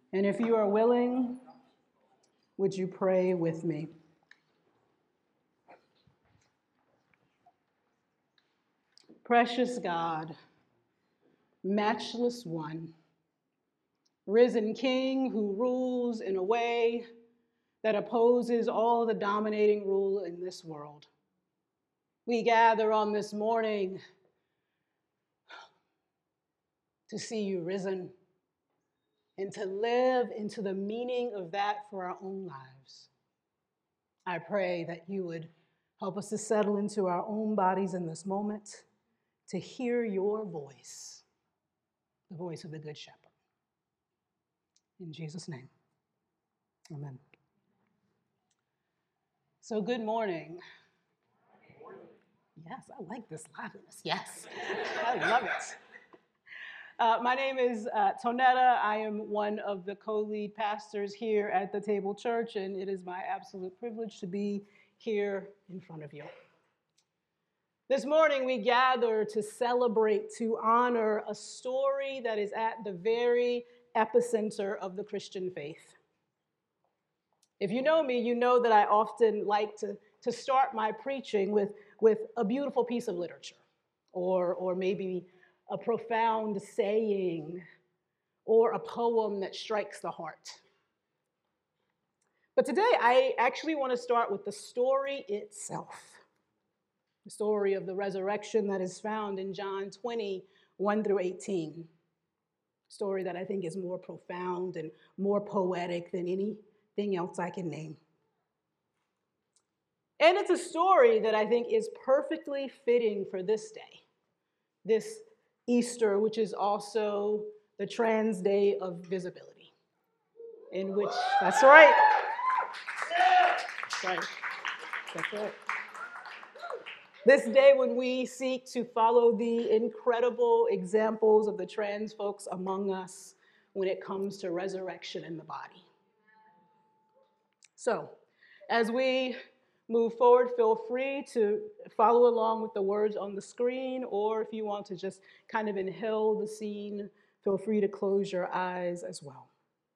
And if you are willing, would you pray with me? Precious God, matchless one, risen King who rules in a way that opposes all the dominating rule in this world. We gather on this morning to see you risen and to live into the meaning of that for our own lives. I pray that you would help us to settle into our own bodies in this moment, to hear your voice, the voice of the Good Shepherd. In Jesus' name, amen. So good morning. Yes, I like this liveliness. Yes, I love it. My name is Tonetta. I am one of the co-lead pastors here at the Table Church, and it is my absolute privilege to be here in front of you. This morning, we gather to celebrate, to honor a story that is at the very epicenter of the Christian faith. If you know me, you know that I often like to start my preaching with a beautiful piece of literature, or maybe a profound saying, or a poem that strikes the heart. But today, I actually want to start with the story itself. The story of the resurrection that is found in John 20, 1 through 18. A story that I think is more profound and more poetic than anything else I can name. And it's a story that I think is perfectly fitting for this day, this Easter, which is also the Trans Day of Visibility, in which, that's right. That's right. That's right. This day when we seek to follow the incredible examples of the trans folks among us when it comes to resurrection in the body. So, as we move forward, feel free to follow along with the words on the screen, or if you want to just kind of inhale the scene, feel free to close your eyes as well.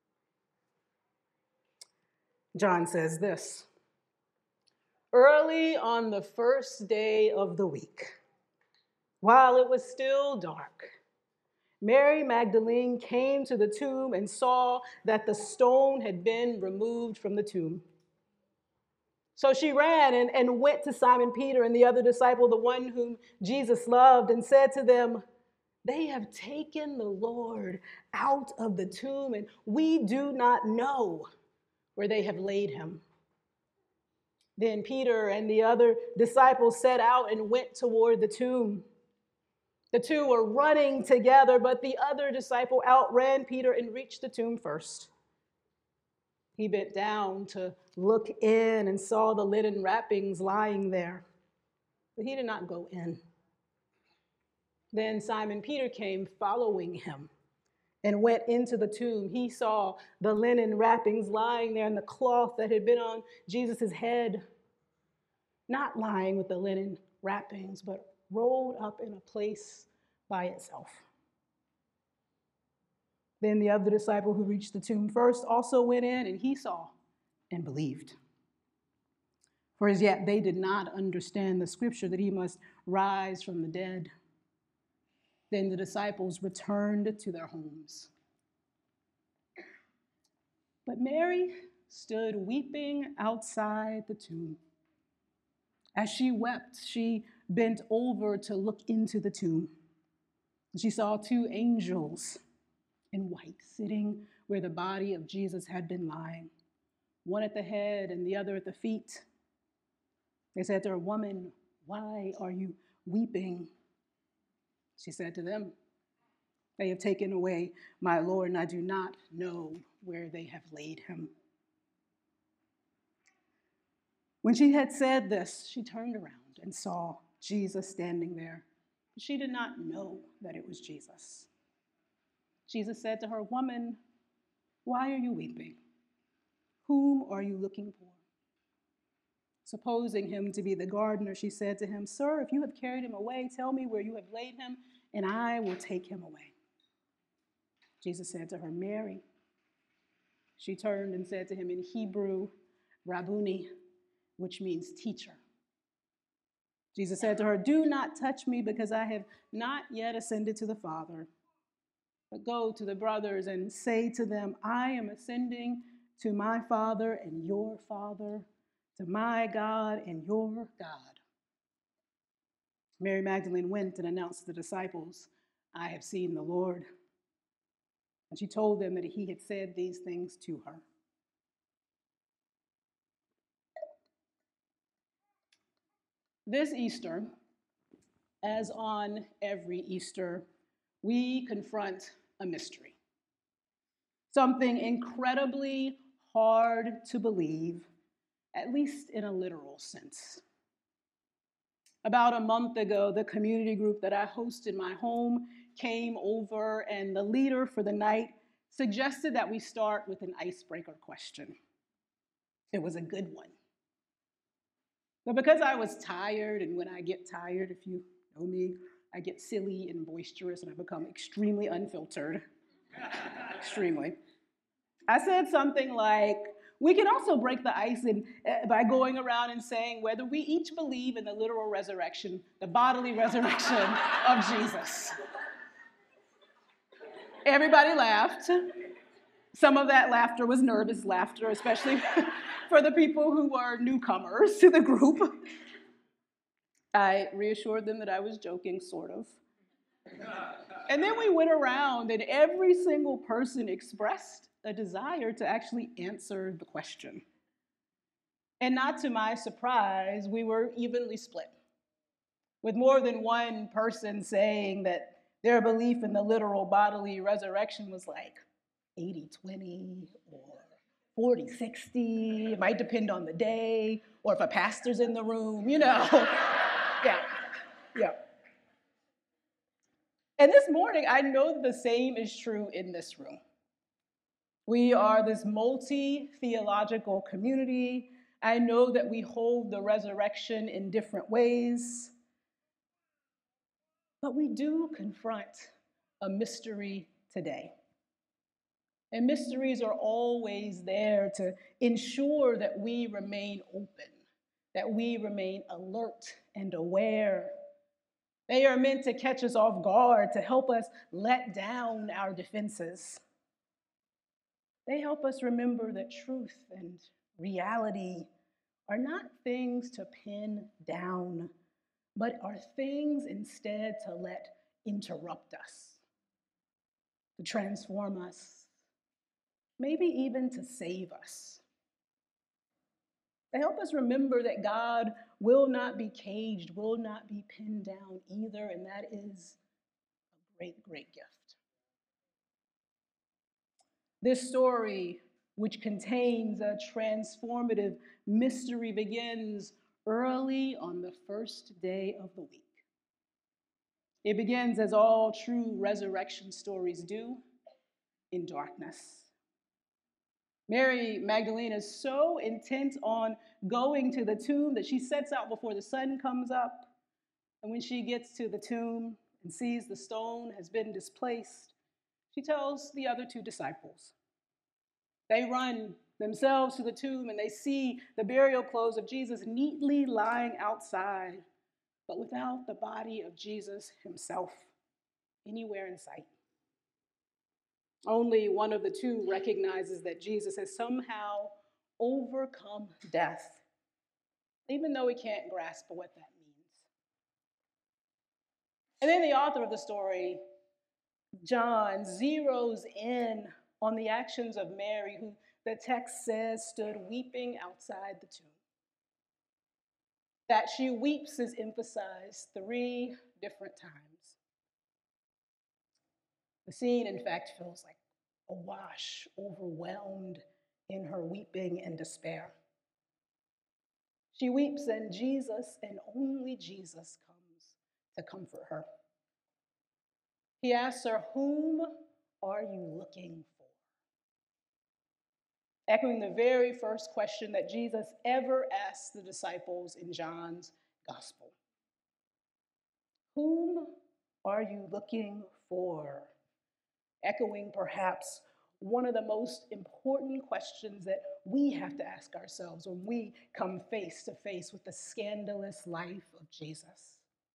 John says this: early on the first day of the week, while it was still dark, Mary Magdalene came to the tomb and saw that the stone had been removed from the tomb. So she ran and went to Simon Peter and the other disciple, the one whom Jesus loved, and said to them, "They have taken the Lord out of the tomb, and we do not know where they have laid him." Then Peter and the other disciples set out and went toward the tomb. The two were running together, but the other disciple outran Peter and reached the tomb first. He bent down to look in and saw the linen wrappings lying there, but he did not go in. Then Simon Peter came following him and went into the tomb. He saw the linen wrappings lying there and the cloth that had been on Jesus' head, not lying with the linen wrappings, but rolled up in a place by itself. Then the other disciple who reached the tomb first also went in, and he saw and believed. For as yet they did not understand the scripture that he must rise from the dead. Then the disciples returned to their homes. But Mary stood weeping outside the tomb. As she wept, she bent over to look into the tomb. She saw two angels in white sitting where the body of Jesus had been lying, one at the head and the other at the feet. They said to her, "Woman, why are you weeping?" She said to them, "They have taken away my Lord, and I do not know where they have laid him." When she had said this, she turned around and saw Jesus standing there. But she did not know that it was Jesus. Jesus said to her, "Woman, why are you weeping? Whom are you looking for?" Supposing him to be the gardener, she said to him, "Sir, if you have carried him away, tell me where you have laid him, and I will take him away." Jesus said to her, "Mary." She turned and said to him in Hebrew, Rabboni, which means teacher. Jesus said to her, do not touch me because I have not yet ascended to the Father, but go to the brothers and say to them, I am ascending to my Father and your Father, to my God and your God. Mary Magdalene went and announced to the disciples, I have seen the Lord. And she told them that he had said these things to her. This Easter, as on every Easter, we confront a mystery. Something incredibly hard to believe, at least in a literal sense. About a month ago, the community group that I host in my home came over, and the leader for the night suggested that we start with an icebreaker question. It was a good one. But because I was tired, and when I get tired, if you know me, I get silly and boisterous, and I become extremely unfiltered. Extremely. I said something like, we can also break the ice by going around and saying whether we each believe in the literal resurrection, the bodily resurrection of Jesus. Everybody laughed. Some of that laughter was nervous laughter, especially for the people who were newcomers to the group. I reassured them that I was joking, sort of. And then we went around, and every single person expressed a desire to actually answer the question. And not to my surprise, we were evenly split, with more than one person saying that their belief in the literal bodily resurrection was like 80-20 or 40-60. It might depend on the day, or if a pastor's in the room, you know. Yeah. And this morning, I know the same is true in this room. We are this multi-theological community. I know that we hold the resurrection in different ways, but we do confront a mystery today. And mysteries are always there to ensure that we remain open, that we remain alert and aware. They are meant to catch us off guard, to help us let down our defenses. They help us remember that truth and reality are not things to pin down, but are things instead to let interrupt us, to transform us, maybe even to save us. They help us remember that God will not be caged, will not be pinned down either, and that is a great, great gift. This story, which contains a transformative mystery, begins early on the first day of the week. It begins, as all true resurrection stories do, in darkness. Mary Magdalene is so intent on going to the tomb that she sets out before the sun comes up. And when she gets to the tomb and sees the stone has been displaced, she tells the other two disciples. They run themselves to the tomb and they see the burial clothes of Jesus neatly lying outside, but without the body of Jesus himself anywhere in sight. Only one of the two recognizes that Jesus has somehow overcome death, even though he can't grasp what that means. And then the author of the story, John, zeroes in on the actions of Mary, who the text says stood weeping outside the tomb. That she weeps is emphasized 3 different times. The scene, in fact, feels like awash, overwhelmed in her weeping and despair. She weeps, and Jesus, and only Jesus, comes to comfort her. He asks her, "Whom are you looking for?" Echoing the very first question that Jesus ever asked the disciples in John's gospel. Whom are you looking for? Echoing perhaps one of the most important questions that we have to ask ourselves when we come face to face with the scandalous life of Jesus.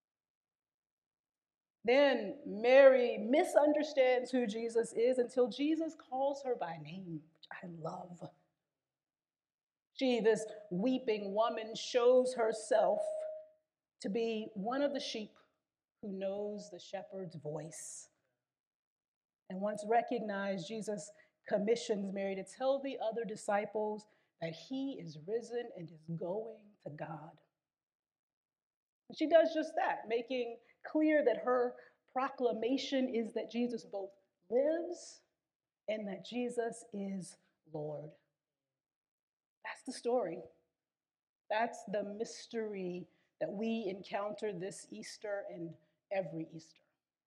Then Mary misunderstands who Jesus is until Jesus calls her by name, which I love. She, this weeping woman, shows herself to be one of the sheep who knows the shepherd's voice. And once recognized, Jesus commissions Mary to tell the other disciples that he is risen and is going to God. And she does just that, making clear that her proclamation is that Jesus both lives and that Jesus is Lord. That's the story. That's the mystery that we encounter this Easter and every Easter.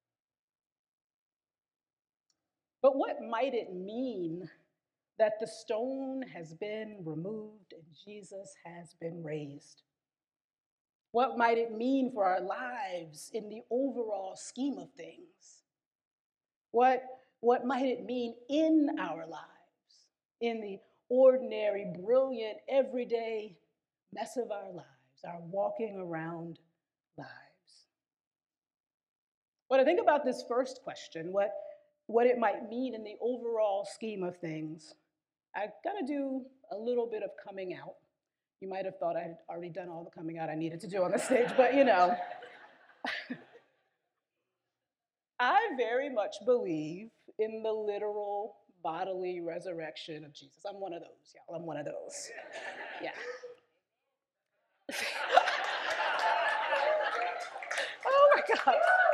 But what might it mean that the stone has been removed and Jesus has been raised? What might it mean for our lives in the overall scheme of things? What might it mean in our lives, in the ordinary, brilliant, everyday mess of our lives, our walking around lives? When I think about this first question, what it might mean in the overall scheme of things, I gotta do a little bit of coming out. You might have thought I had already done all the coming out I needed to do on the stage, but I very much believe in the literal bodily resurrection of Jesus. I'm one of those, y'all. I'm one of those. Yeah. Oh my God.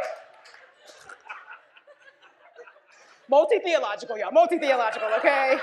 Multi-theological, y'all. Multi-theological, okay?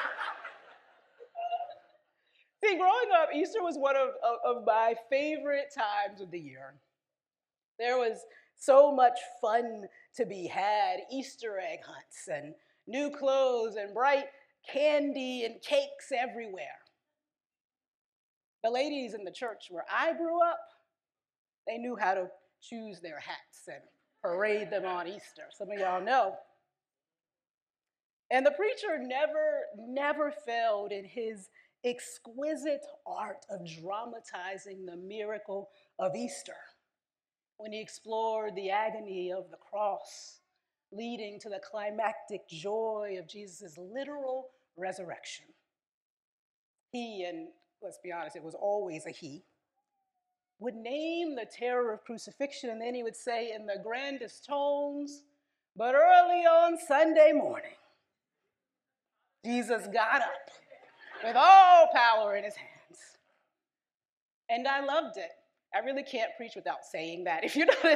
See, growing up, Easter was one of my favorite times of the year. There was so much fun to be had, Easter egg hunts and new clothes and bright candy and cakes everywhere. The ladies in the church where I grew up, they knew how to choose their hats and parade them on Easter. Some of y'all know. And the preacher never failed in his exquisite art of dramatizing the miracle of Easter when he explored the agony of the cross, leading to the climactic joy of Jesus' literal resurrection. He, and let's be honest, it was always a he, would name the terror of crucifixion, and then he would say in the grandest tones, but early on Sunday morning, Jesus got up with all power in his hands. And I loved it. I really can't preach without saying that, if you notice.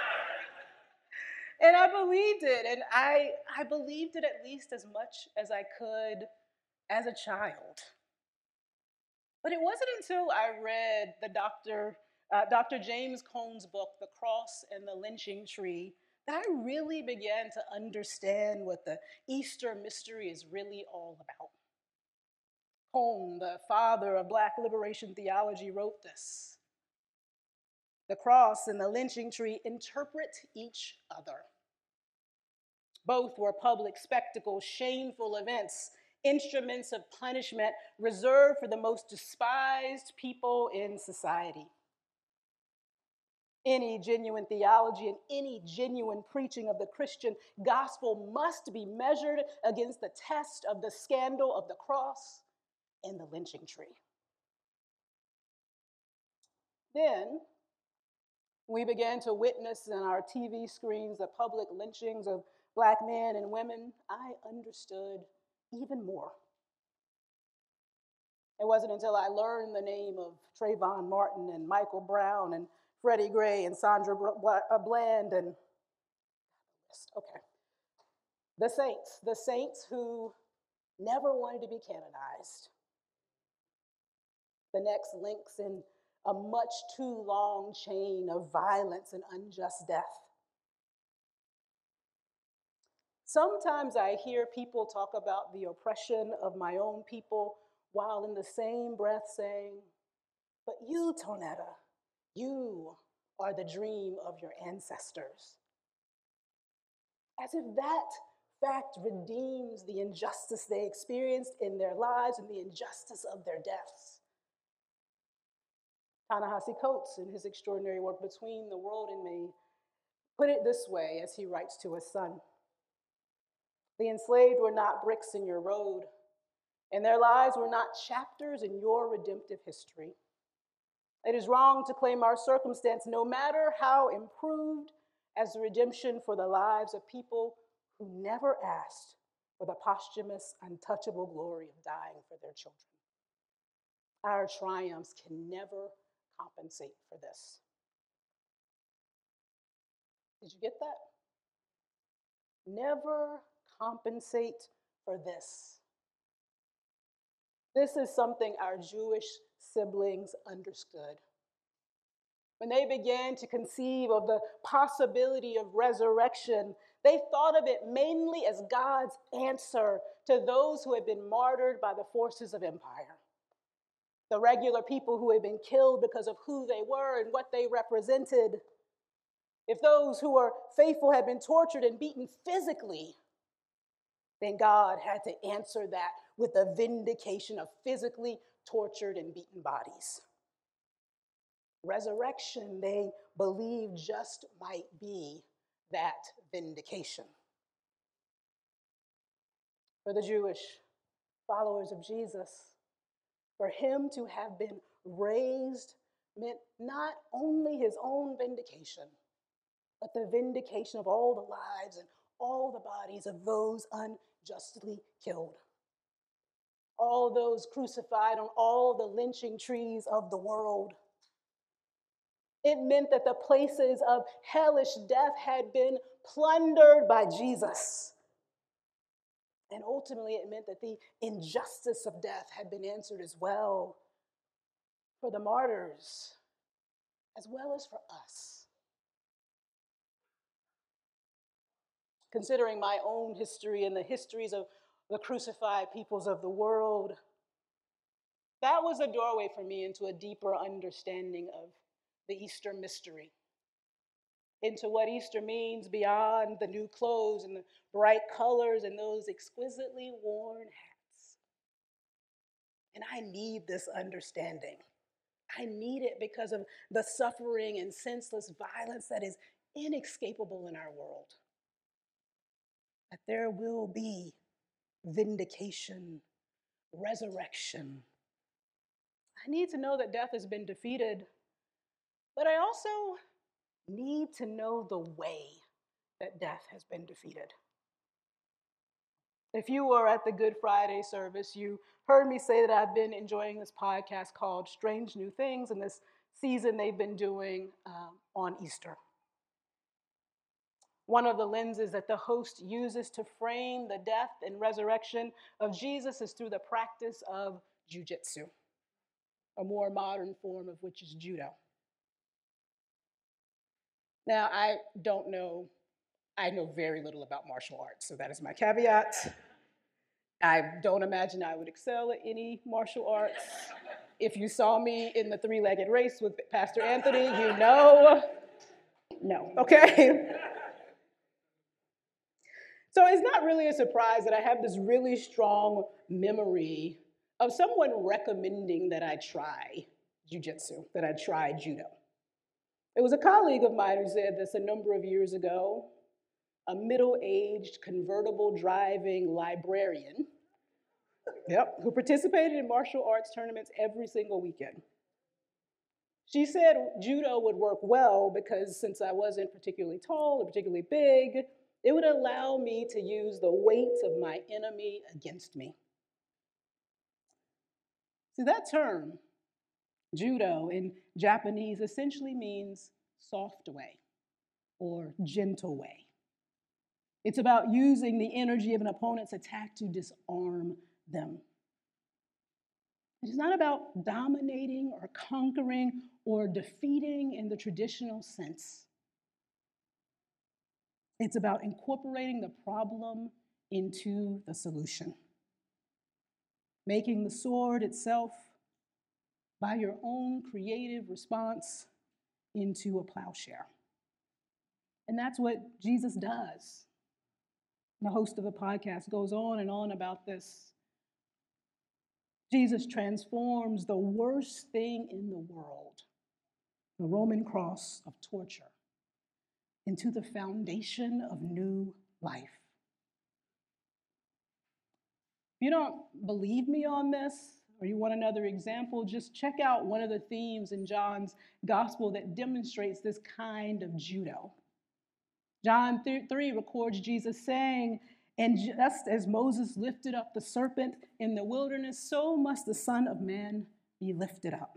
And I believed it, and I believed it at least as much as I could as a child. But it wasn't until I read Dr. James Cone's book, The Cross and the Lynching Tree, that I really began to understand what the Easter mystery is really all about. Cone, the father of Black liberation theology, wrote this: the cross and the lynching tree interpret each other. Both were public spectacles, shameful events, instruments of punishment reserved for the most despised people in society. Any genuine theology and any genuine preaching of the Christian gospel must be measured against the test of the scandal of the cross and the lynching tree. Then we began to witness on our TV screens the public lynchings of Black men and women. I understood even more. It wasn't until I learned the name of Trayvon Martin and Michael Brown and Freddie Gray and Sandra Bland and okay. The saints who never wanted to be canonized. The next links in a much too long chain of violence and unjust death. Sometimes I hear people talk about the oppression of my own people while in the same breath saying, but you, Tonetta, you are the dream of your ancestors. As if that fact redeems the injustice they experienced in their lives and the injustice of their deaths. Ta-Nehisi Coates, in his extraordinary work, Between the World and Me, put it this way as he writes to his son. The enslaved were not bricks in your road, and their lives were not chapters in your redemptive history. It is wrong to claim our circumstance, no matter how improved, as the redemption for the lives of people who never asked for the posthumous, untouchable glory of dying for their children. Our triumphs can never compensate for this. Did you get that? Never compensate for this. This is something our Jewish siblings understood. When they began to conceive of the possibility of resurrection, they thought of it mainly as God's answer to those who had been martyred by the forces of empire. The regular people who had been killed because of who they were and what they represented. If those who were faithful had been tortured and beaten physically, then God had to answer that with the vindication of physically tortured and beaten bodies. Resurrection, they believed, just might be that vindication. For the Jewish followers of Jesus, for him to have been raised meant not only his own vindication, but the vindication of all the lives and all the bodies of those unjustly killed. All those crucified on all the lynching trees of the world. It meant that the places of hellish death had been plundered by Jesus. And ultimately, it meant that the injustice of death had been answered as well for the martyrs, as well as for us. Considering my own history and the histories of the crucified peoples of the world, that was a doorway for me into a deeper understanding of the Easter mystery, into what Easter means beyond the new clothes and the bright colors and those exquisitely worn hats. And I need this understanding. I need it because of the suffering and senseless violence that is inescapable in our world. That there will be vindication, resurrection. I need to know that death has been defeated, but I also need to know the way that death has been defeated. If you were at the Good Friday service, you heard me say that I've been enjoying this podcast called Strange New Things, and this season they've been doing on Easter. One of the lenses that the host uses to frame the death and resurrection of Jesus is through the practice of jujitsu, a more modern form of which is judo. Now, I know very little about martial arts, so that is my caveat. I don't imagine I would excel at any martial arts. If you saw me in the three-legged race with Pastor Anthony, you know, no, okay? So it's not really a surprise that I have this really strong memory of someone recommending that I try jujitsu, that I try judo. It was a colleague of mine who said this a number of years ago, a middle-aged convertible driving librarian, who participated in martial arts tournaments every single weekend. She said judo would work well because since I wasn't particularly tall or particularly big, it would allow me to use the weight of my enemy against me. See, that term, judo, in Japanese essentially means soft way or gentle way. It's about using the energy of an opponent's attack to disarm them. It's not about dominating or conquering or defeating in the traditional sense. It's about incorporating the problem into the solution, making the sword itself, by your own creative response, into a plowshare. And that's what Jesus does. The host of the podcast goes on and on about this. Jesus transforms the worst thing in the world, the Roman cross of torture, into the foundation of new life. If you don't believe me on this, or you want another example, just check out one of the themes in John's gospel that demonstrates this kind of judo. John 3 records Jesus saying, "And just as Moses lifted up the serpent in the wilderness, so must the Son of Man be lifted up."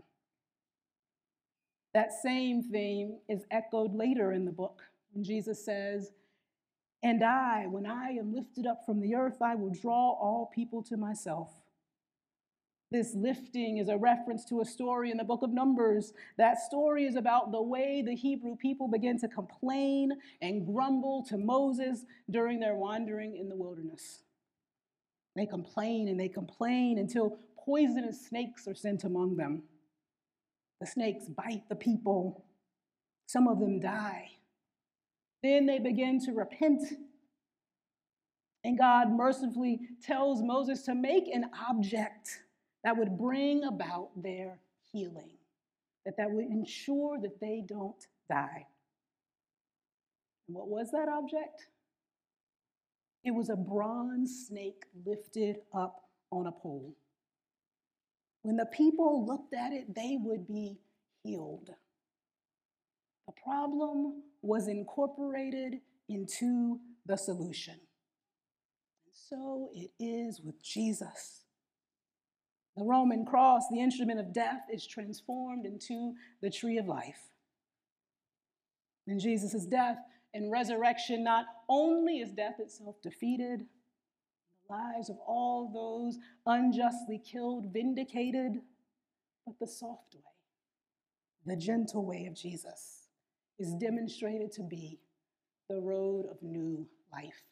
That same theme is echoed later in the book when Jesus says, "And I, when I am lifted up from the earth, I will draw all people to myself." This lifting is a reference to a story in the book of Numbers. That story is about the way the Hebrew people began to complain and grumble to Moses during their wandering in the wilderness. They complain and they complain until poisonous snakes are sent among them. The snakes bite the people. Some of them die. Then they begin to repent. And God mercifully tells Moses to make an object that would bring about their healing, that would ensure that they don't die. And what was that object? It was a bronze snake lifted up on a pole. When the people looked at it, they would be healed. The problem was incorporated into the solution. And so it is with Jesus. The Roman cross, the instrument of death, is transformed into the tree of life. In Jesus' death and resurrection, not only is death itself defeated, the lives of all those unjustly killed vindicated, but the soft way, the gentle way of Jesus is demonstrated to be the road of new life.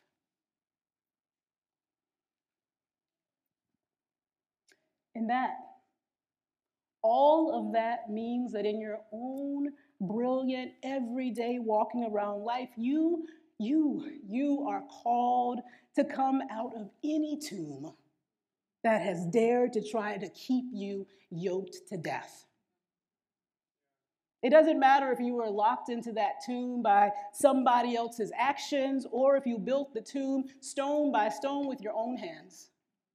And all of that means that in your own brilliant, everyday walking around life, you are called to come out of any tomb that has dared to try to keep you yoked to death. It doesn't matter if you were locked into that tomb by somebody else's actions or if you built the tomb stone by stone with your own hands.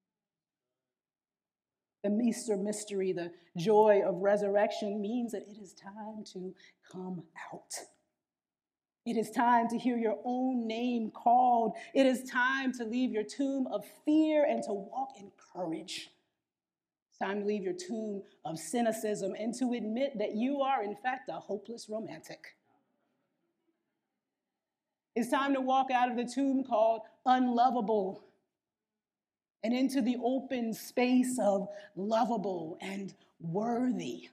The Easter mystery, the joy of resurrection, means that it is time to come out. It is time to hear your own name called. It is time to leave your tomb of fear and to walk in courage. It's time to leave your tomb of cynicism and to admit that you are, in fact, a hopeless romantic. It's time to walk out of the tomb called unlovable and into the open space of lovable and worthy.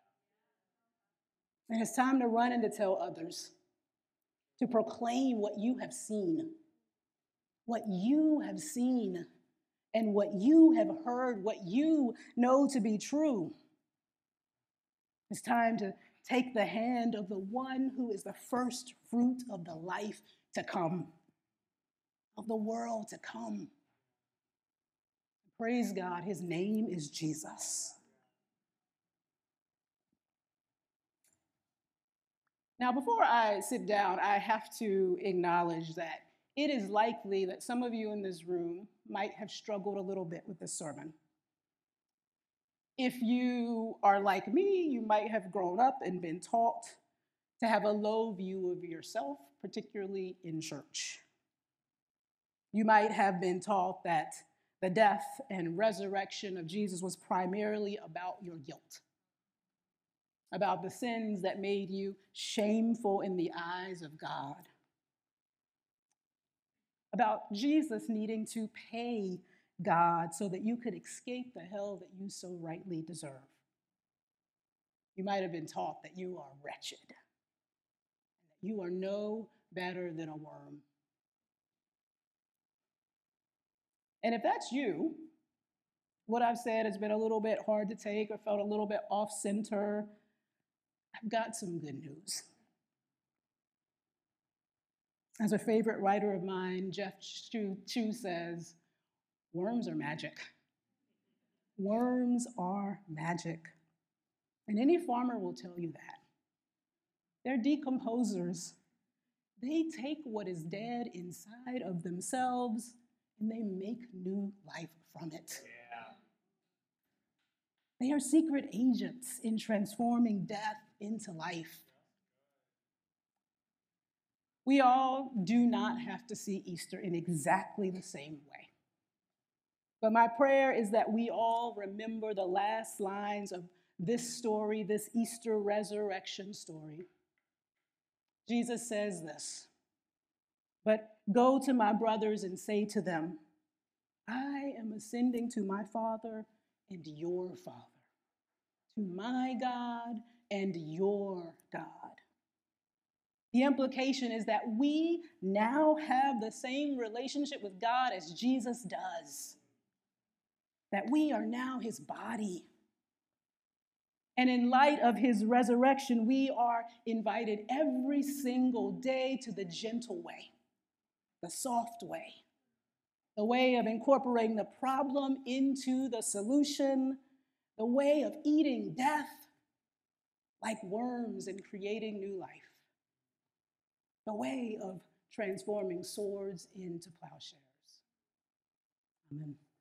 And it's time to run and to tell others, to proclaim what you have seen, and what you have heard, what you know to be true. It's time to take the hand of the one who is the first fruit of the life to come, of the world to come. Praise God, his name is Jesus. Now, before I sit down, I have to acknowledge that it is likely that some of you in this room might have struggled a little bit with this sermon. If you are like me, you might have grown up and been taught to have a low view of yourself, particularly in church. You might have been taught that the death and resurrection of Jesus was primarily about your guilt, about the sins that made you shameful in the eyes of God, about Jesus needing to pay God so that you could escape the hell that you so rightly deserve. You might have been taught that you are wretched, that you are no better than a worm. And if that's you, what I've said has been a little bit hard to take or felt a little bit off center, I've got some good news. As a favorite writer of mine, Jeff Chu says, worms are magic. Worms are magic. And any farmer will tell you that. They're decomposers. They take what is dead inside of themselves and they make new life from it. Yeah. They are secret agents in transforming death into life. We all do not have to see Easter in exactly the same way. But my prayer is that we all remember the last lines of this story, this Easter resurrection story. Jesus says this, "But go to my brothers and say to them, I am ascending to my Father and your Father, to my God and your God." The implication is that we now have the same relationship with God as Jesus does, that we are now his body. And in light of his resurrection, we are invited every single day to the gentle way, the soft way, the way of incorporating the problem into the solution, the way of eating death like worms and creating new life, the way of transforming swords into plowshares. Amen.